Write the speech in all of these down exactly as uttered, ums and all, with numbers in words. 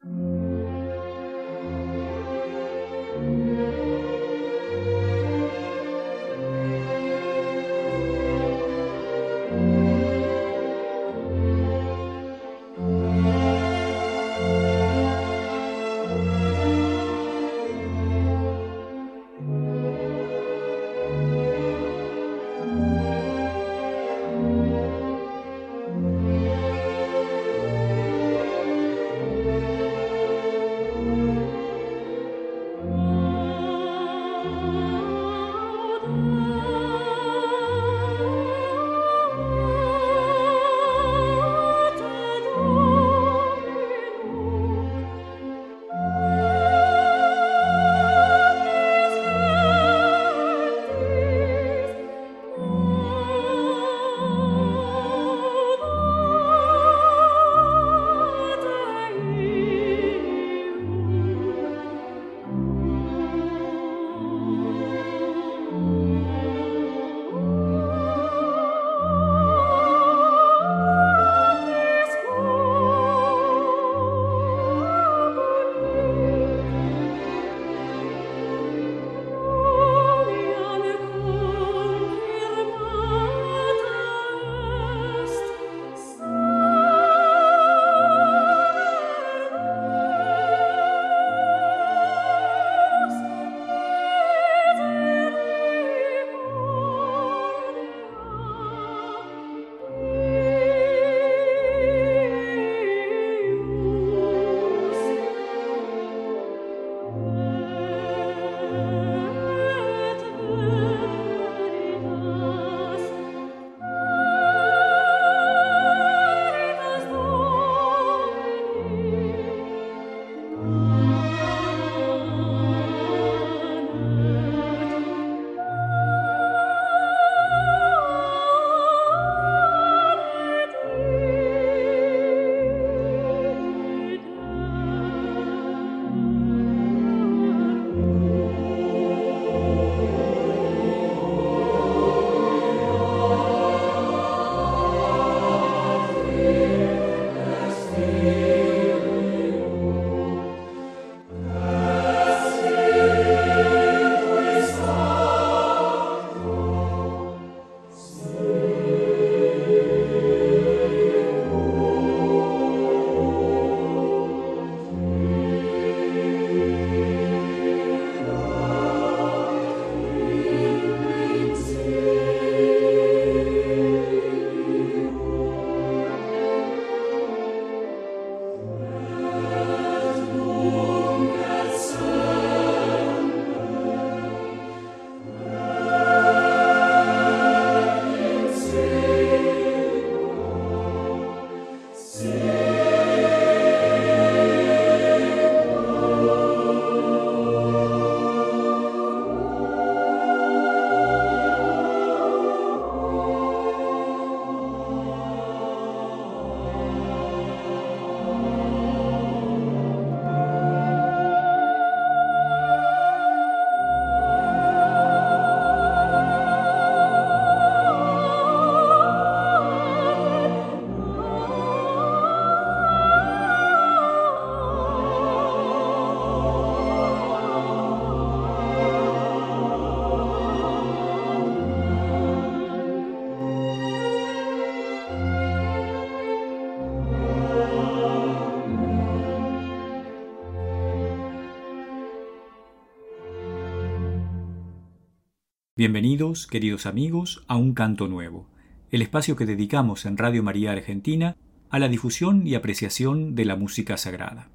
Bienvenidos, queridos amigos, a Un Canto Nuevo, el espacio que dedicamos en Radio María Argentina a la difusión y apreciación de la música sagrada.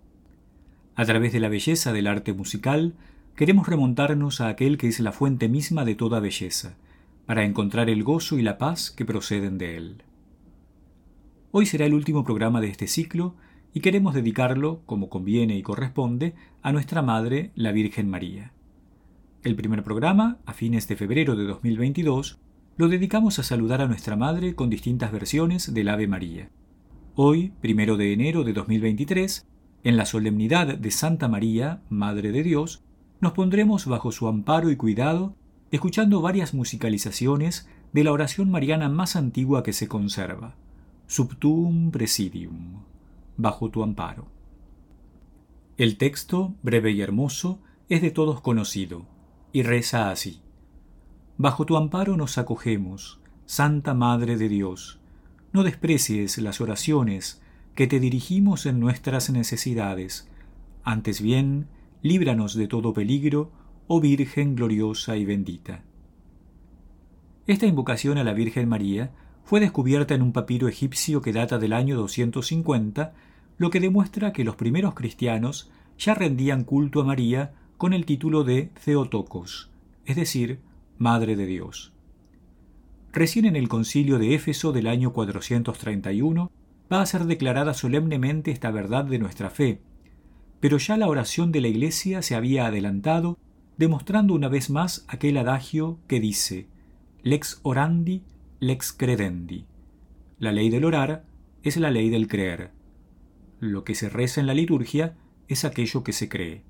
A través de la belleza del arte musical, queremos remontarnos a aquel que es la fuente misma de toda belleza, para encontrar el gozo y la paz que proceden de él. Hoy será el último programa de este ciclo y queremos dedicarlo, como conviene y corresponde, a nuestra Madre, la Virgen María. El primer programa, a fines de febrero de dos mil veintidós, lo dedicamos a saludar a nuestra Madre con distintas versiones del Ave María. Hoy, primero de enero de dos mil veintitrés, en la solemnidad de Santa María, Madre de Dios, nos pondremos bajo su amparo y cuidado, escuchando varias musicalizaciones de la oración mariana más antigua que se conserva, Sub tuum presidium, bajo tu amparo. El texto, breve y hermoso, es de todos conocido, y reza así: Bajo tu amparo nos acogemos, Santa Madre de Dios. No desprecies las oraciones que te dirigimos en nuestras necesidades. Antes bien, líbranos de todo peligro, oh Virgen gloriosa y bendita. Esta invocación a la Virgen María fue descubierta en un papiro egipcio que data del año doscientos cincuenta, lo que demuestra que los primeros cristianos ya rendían culto a María con el título de Theotokos, es decir, Madre de Dios. Recién en el concilio de Éfeso del año cuatrocientos treinta y uno va a ser declarada solemnemente esta verdad de nuestra fe, pero ya la oración de la Iglesia se había adelantado, demostrando una vez más aquel adagio que dice: Lex orandi, lex credendi. La ley del orar es la ley del creer. Lo que se reza en la liturgia es aquello que se cree.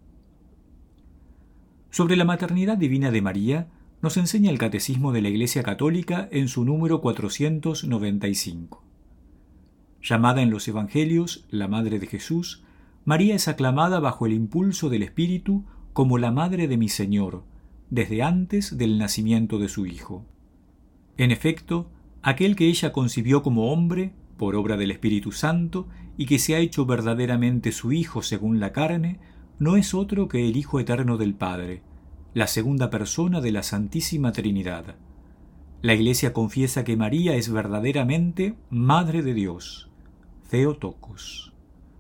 Sobre la maternidad divina de María nos enseña el Catecismo de la Iglesia Católica en su número cuatrocientos noventa y cinco. Llamada en los Evangelios la Madre de Jesús, María es aclamada bajo el impulso del Espíritu como la Madre de mi Señor, desde antes del nacimiento de su Hijo. En efecto, aquel que ella concibió como hombre, por obra del Espíritu Santo, y que se ha hecho verdaderamente su Hijo según la carne, no es otro que el Hijo eterno del Padre, la segunda persona de la Santísima Trinidad. La Iglesia confiesa que María es verdaderamente Madre de Dios, Theotokos.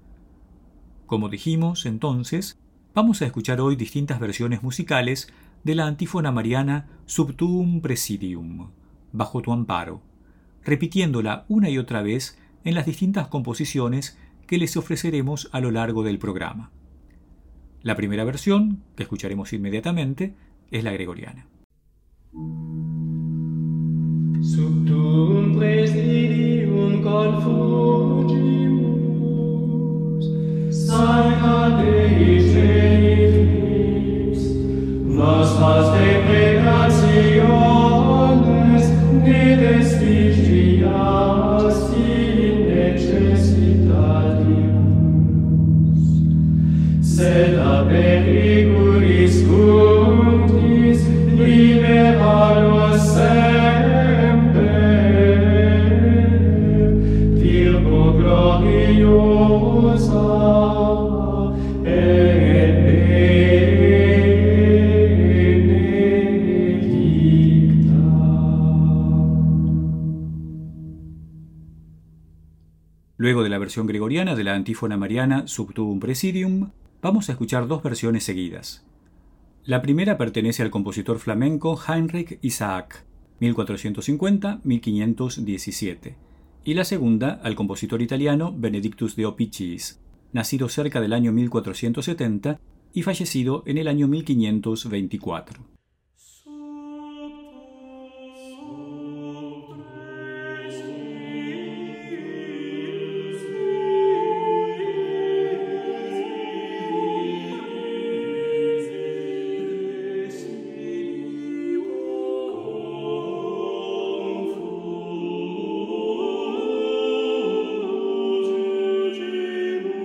Como dijimos, entonces, vamos a escuchar hoy distintas versiones musicales de la antífona mariana Sub tuum presidium, bajo tu amparo, repitiéndola una y otra vez en las distintas composiciones que les ofreceremos a lo largo del programa. La primera versión, que escucharemos inmediatamente, es la gregoriana. Sub tuum presidium confugimus, Sancta Dei Genitrix, nostras deprecationes ne vestigias in necessitatibus, sed a periculis cunctis libera nos semper, Virgo gloriosa et benedicta. Luego de la versión gregoriana de la antífona mariana Sub tuum presidium, vamos a escuchar dos versiones seguidas. La primera pertenece al compositor flamenco Heinrich Isaac, mil cuatrocientos cincuenta a mil quinientos diecisiete, y la segunda al compositor italiano Benedictus de Officiis, nacido cerca del año mil cuatrocientos setenta y fallecido en el año mil quinientos veinticuatro.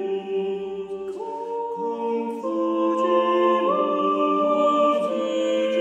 Confugimus,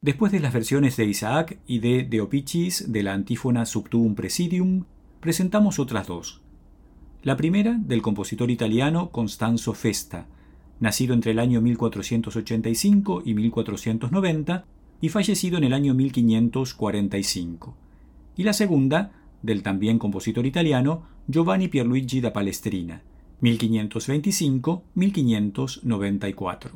Después de las versiones de Isaac y de De Opicis de la antífona Sub tuum Presidium, presentamos otras dos. La primera, del compositor italiano Costanzo Festa, nacido entre el año mil cuatrocientos ochenta y cinco y mil cuatrocientos noventa y fallecido en el año mil quinientos cuarenta y cinco. Y la segunda, del también compositor italiano Giovanni Pierluigi da Palestrina, mil quinientos veinticinco a mil quinientos noventa y cuatro.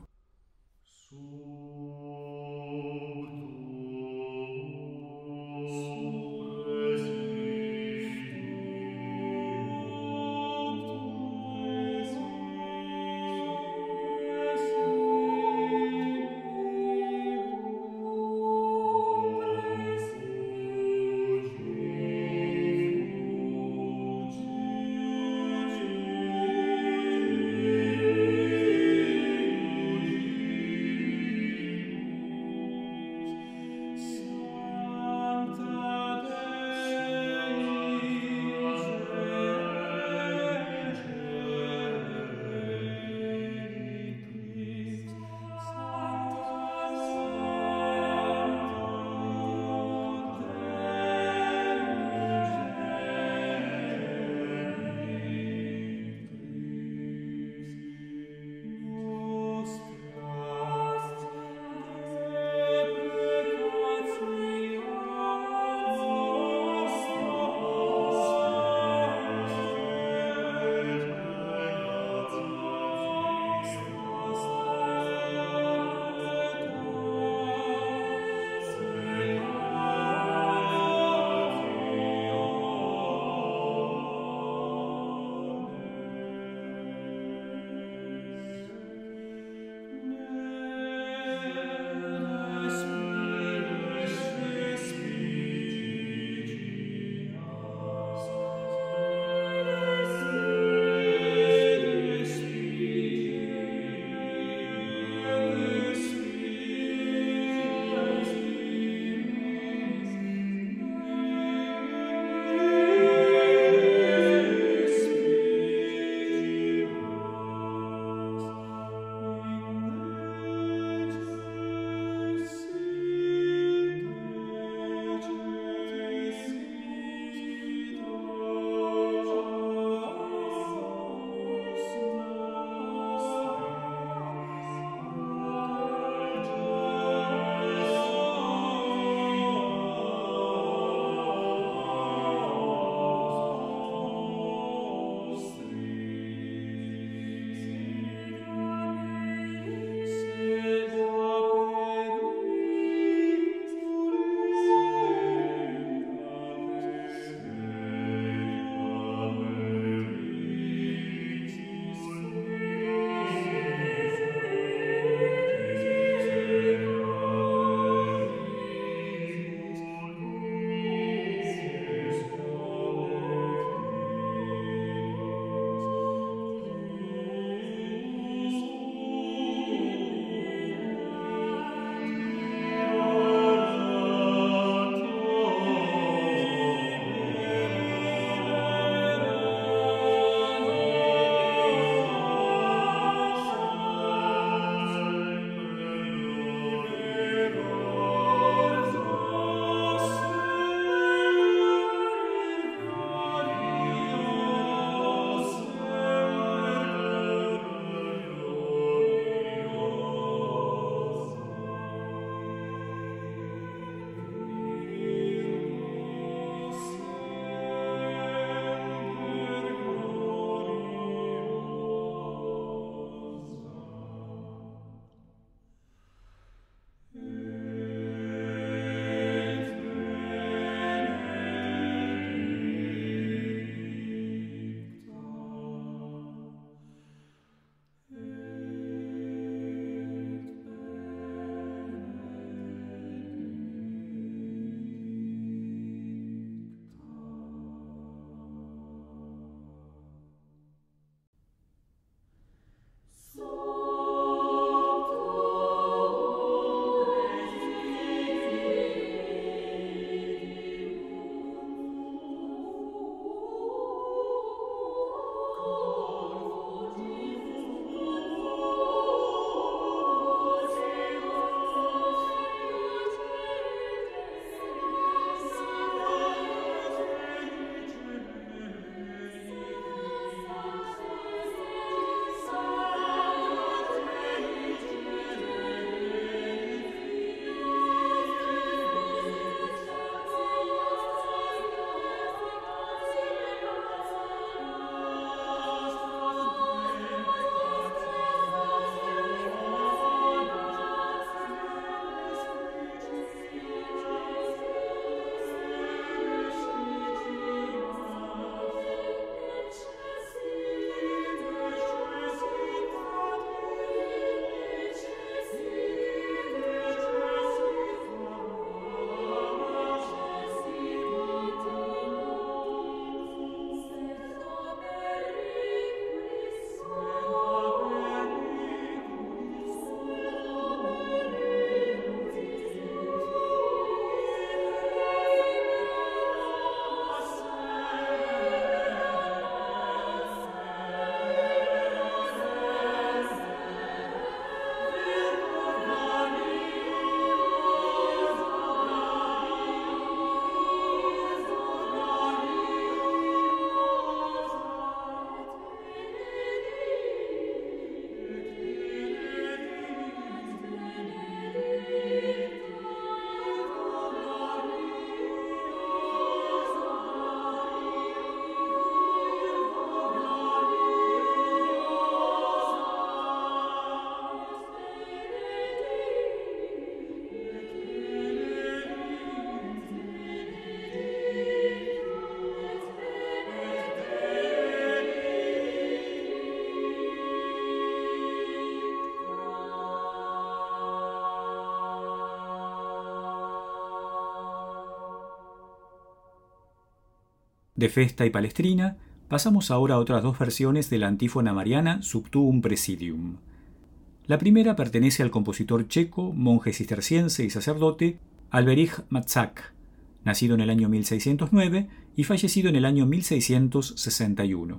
De Festa y Palestrina, pasamos ahora a otras dos versiones de la antífona mariana Sub tuum presidium. La primera pertenece al compositor checo, monje cisterciense y sacerdote, Alberich Matzak, nacido en el año mil seiscientos nueve y fallecido en el año mil seiscientos sesenta y uno.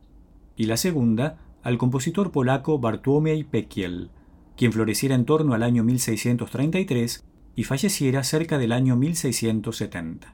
Y la segunda, al compositor polaco Bartłomiej Pekiel, quien floreciera en torno al año mil seiscientos treinta y tres y falleciera cerca del año mil seiscientos setenta.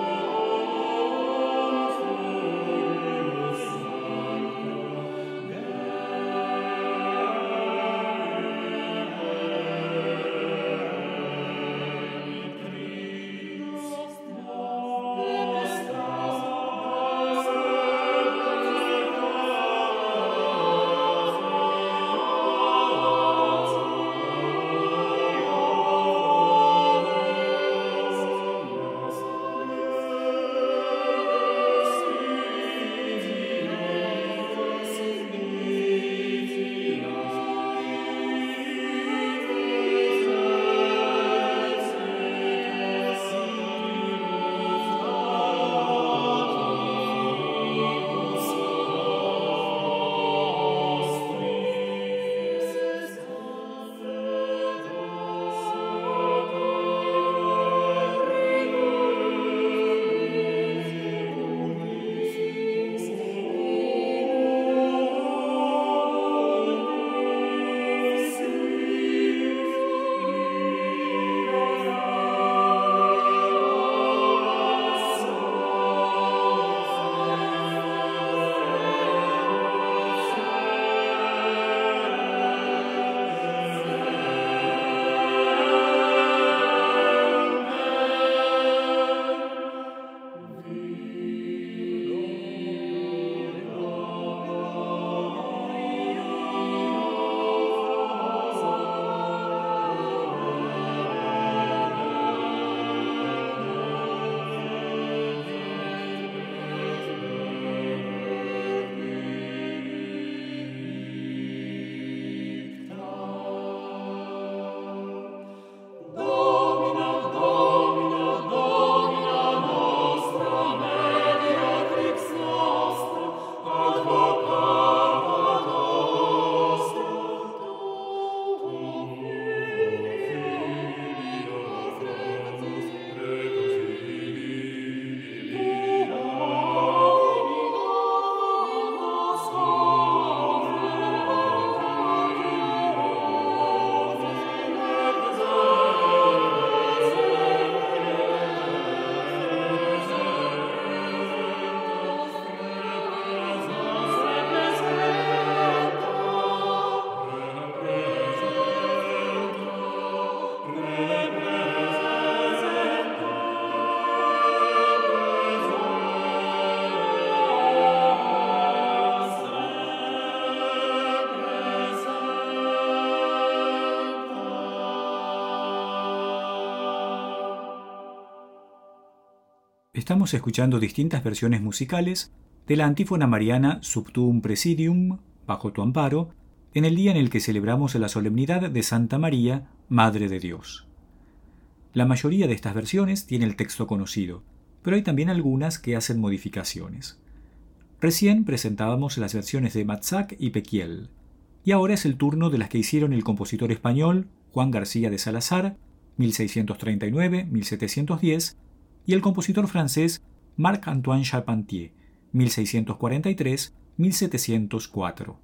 Amen. Estamos escuchando distintas versiones musicales de la antífona mariana Sub tuum presidium, bajo tu amparo, en el día en el que celebramos la solemnidad de Santa María, Madre de Dios. La mayoría de estas versiones tiene el texto conocido, pero hay también algunas que hacen modificaciones. Recién presentábamos las versiones de Matzak y Pequiel, y ahora es el turno de las que hicieron el compositor español Juan García de Salazar, mil seiscientos treinta y nueve a mil setecientos diez, y el compositor francés Marc-Antoine Charpentier, mil seiscientos cuarenta y tres a mil setecientos cuatro.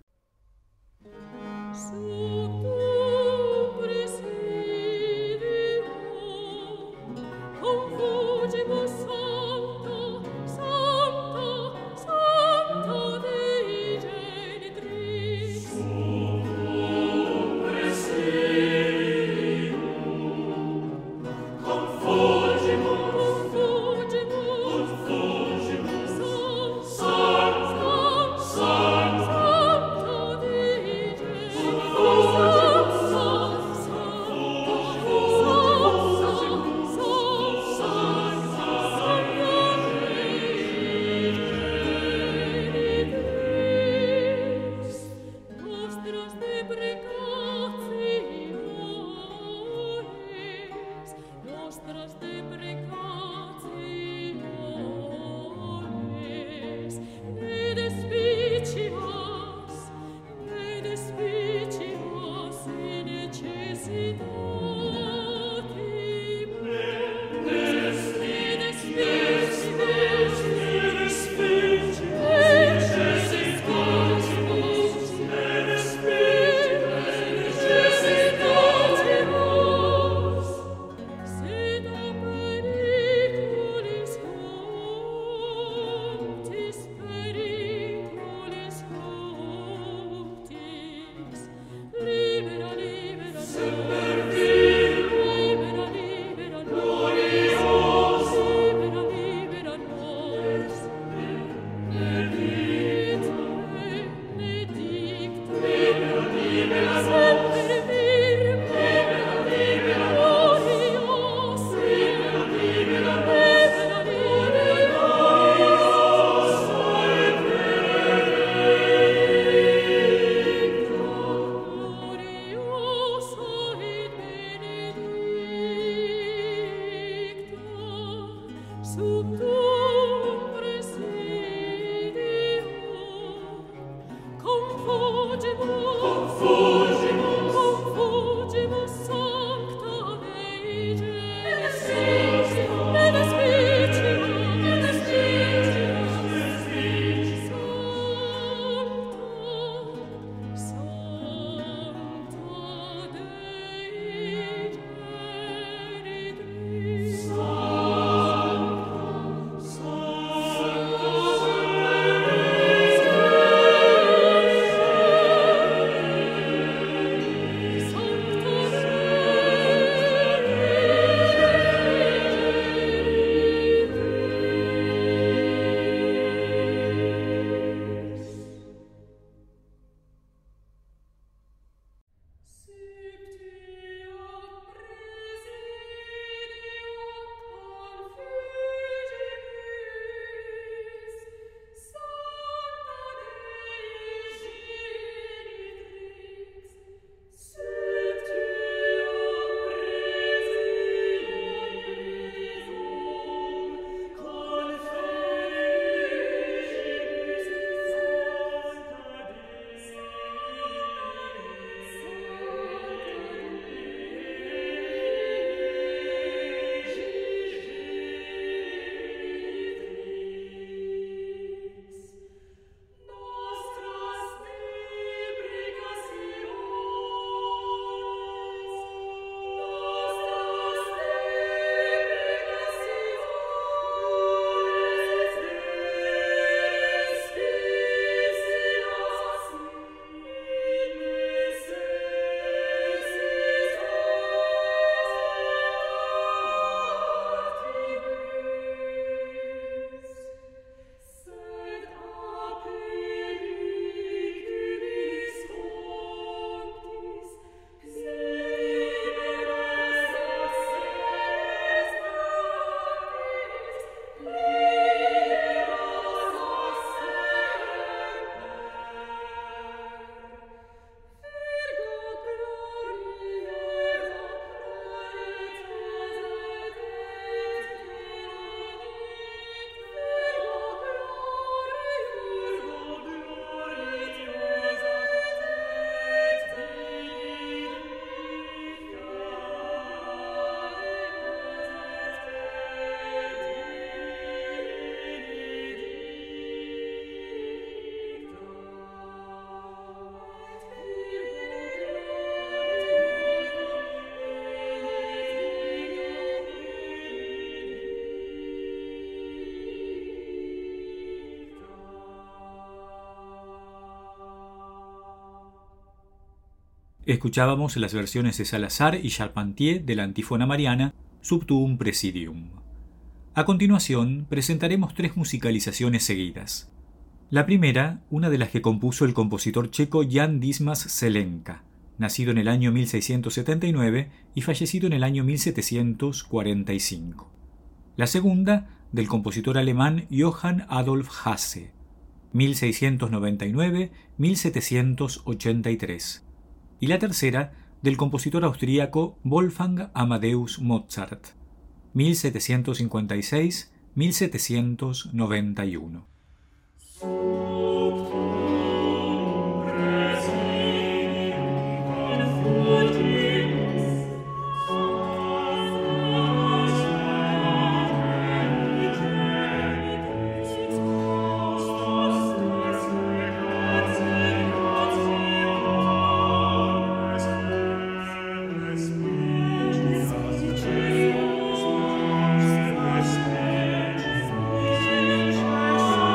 Escuchábamos las versiones de Salazar y Charpentier de la antífona mariana Sub tuum presidium. A continuación, presentaremos tres musicalizaciones seguidas. La primera, una de las que compuso el compositor checo Jan Dismas Zelenka, nacido en el año mil seiscientos setenta y nueve y fallecido en el año mil setecientos cuarenta y cinco. La segunda, del compositor alemán Johann Adolf Hasse, mil seiscientos noventa y nueve a mil setecientos ochenta y tres. Y la tercera, del compositor austríaco Wolfgang Amadeus Mozart, mil setecientos cincuenta y seis a mil setecientos noventa y uno. Oh,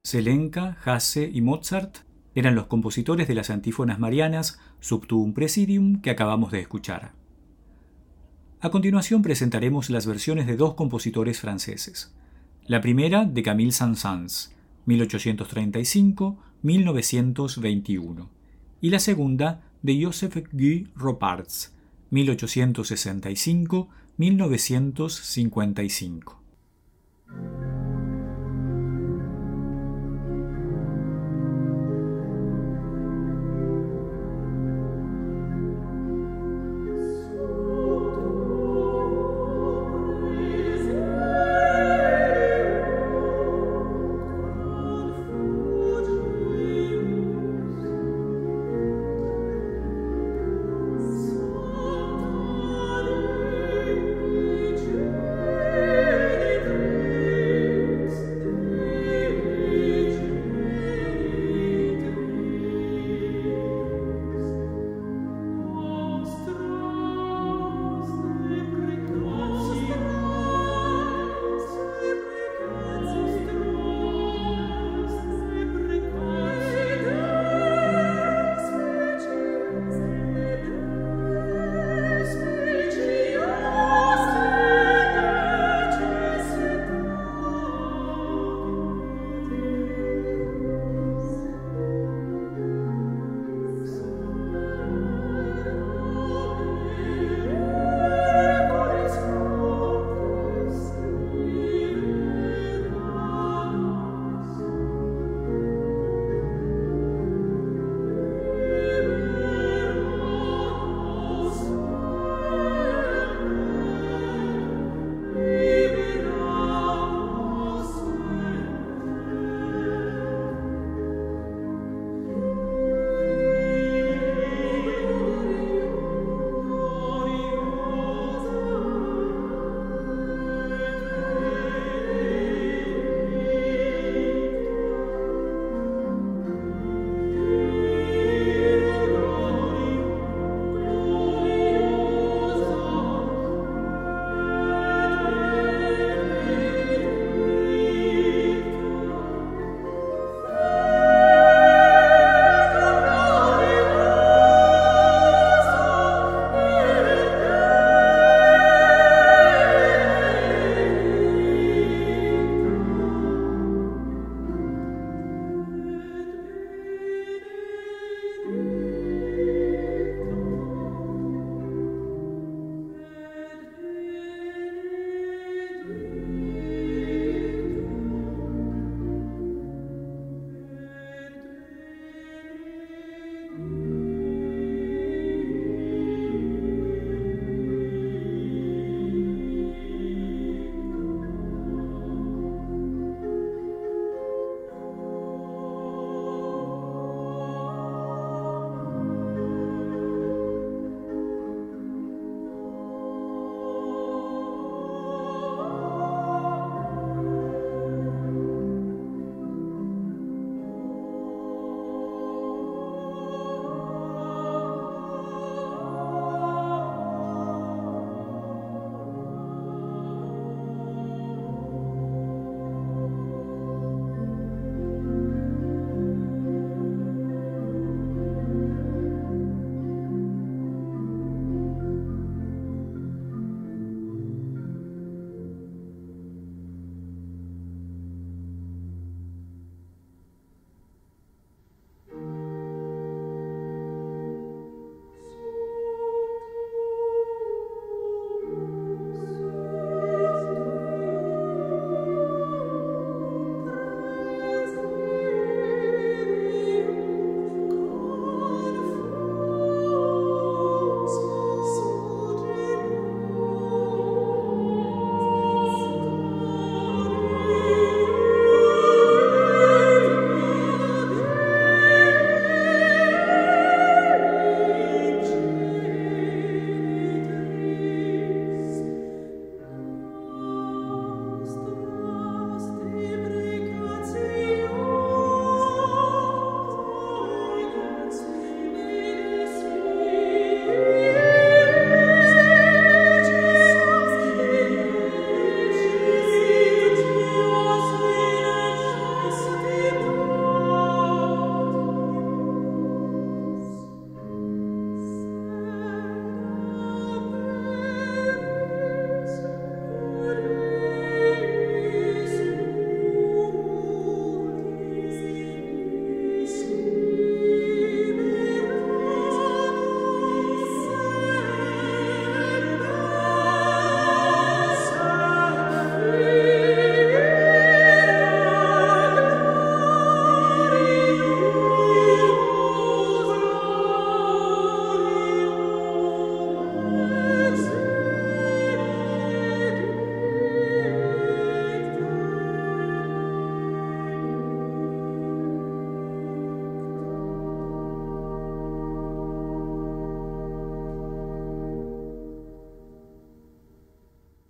Zelenka, Hasse y Mozart eran los compositores de las antífonas marianas Sub tuum Praesidium que acabamos de escuchar. A continuación presentaremos las versiones de dos compositores franceses. La primera de Camille Saint-Saëns, mil ochocientos treinta y cinco a mil novecientos veintiuno, y la segunda de Joseph Guy Roparts, mil ochocientos sesenta y cinco a mil novecientos cincuenta y cinco. Thank you.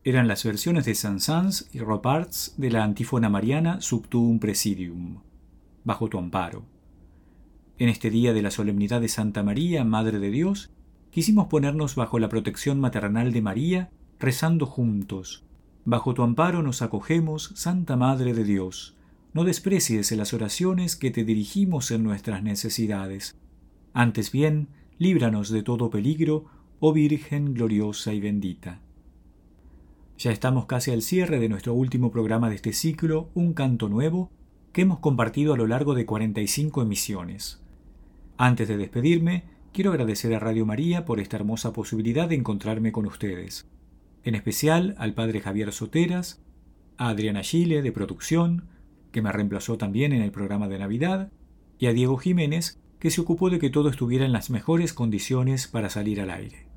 Eran las versiones de Saint-Saëns y Roparts de la antífona mariana Sub tuum presidium, bajo tu amparo. En este día de la solemnidad de Santa María, Madre de Dios, quisimos ponernos bajo la protección maternal de María, rezando juntos. Bajo tu amparo nos acogemos, Santa Madre de Dios. No desprecies las oraciones que te dirigimos en nuestras necesidades. Antes bien, líbranos de todo peligro, oh Virgen gloriosa y bendita. Ya estamos casi al cierre de nuestro último programa de este ciclo, Un Canto Nuevo, que hemos compartido a lo largo de cuarenta y cinco emisiones. Antes de despedirme, quiero agradecer a Radio María por esta hermosa posibilidad de encontrarme con ustedes. En especial al Padre Javier Soteras, a Adriana Gile de producción, que me reemplazó también en el programa de Navidad, y a Diego Jiménez, que se ocupó de que todo estuviera en las mejores condiciones para salir al aire.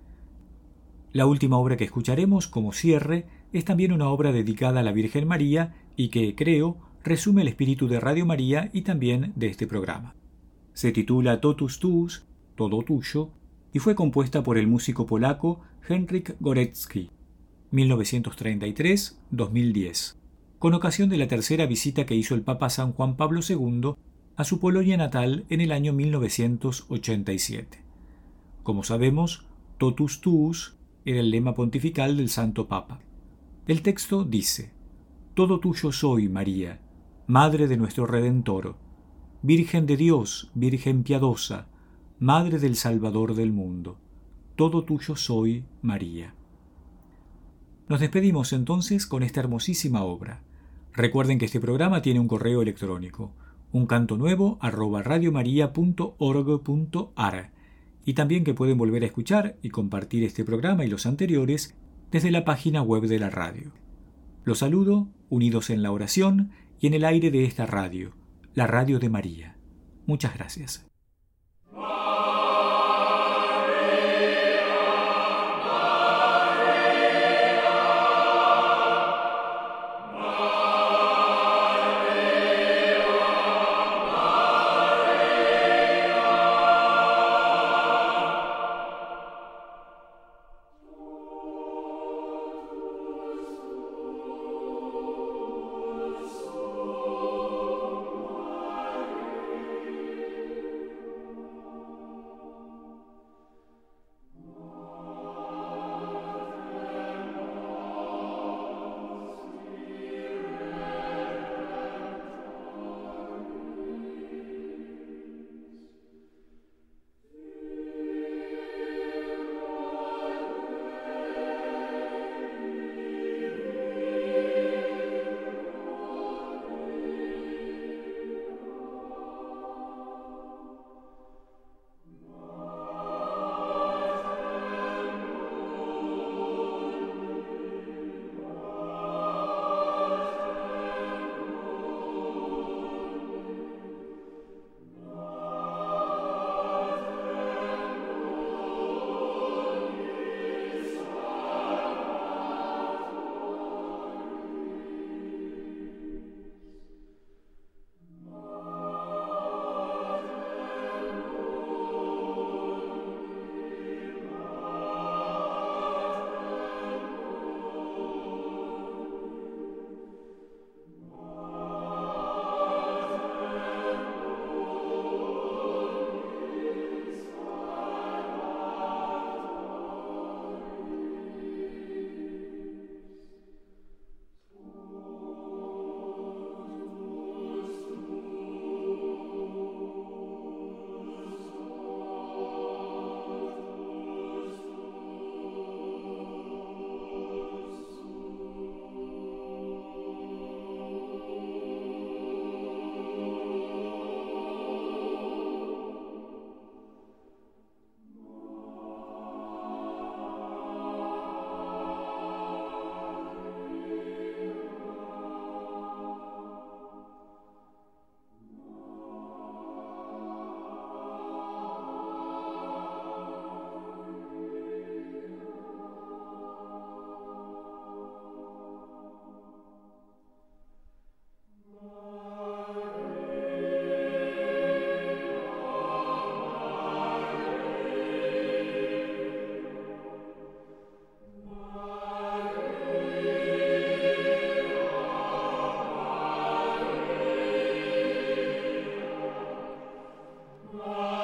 La última obra que escucharemos como cierre es también una obra dedicada a la Virgen María y que, creo, resume el espíritu de Radio María y también de este programa. Se titula Totus Tuus, Todo Tuyo, y fue compuesta por el músico polaco Henryk Górecki, mil novecientos treinta y tres a dos mil diez, con ocasión de la tercera visita que hizo el Papa San Juan Pablo segundo a su Polonia natal en el año mil novecientos ochenta y siete. Como sabemos, Totus Tuus era el lema pontifical del Santo Papa. El texto dice: Todo tuyo soy, María, Madre de nuestro Redentor, Virgen de Dios, Virgen piadosa, Madre del Salvador del mundo. Todo tuyo soy, María. Nos despedimos entonces con esta hermosísima obra. Recuerden que este programa tiene un correo electrónico, uncantonuevo arroba radiomaria punto org punto ar, y también que pueden volver a escuchar y compartir este programa y los anteriores desde la página web de la radio. Los saludo, unidos en la oración y en el aire de esta radio, la Radio de María. Muchas gracias. Amen.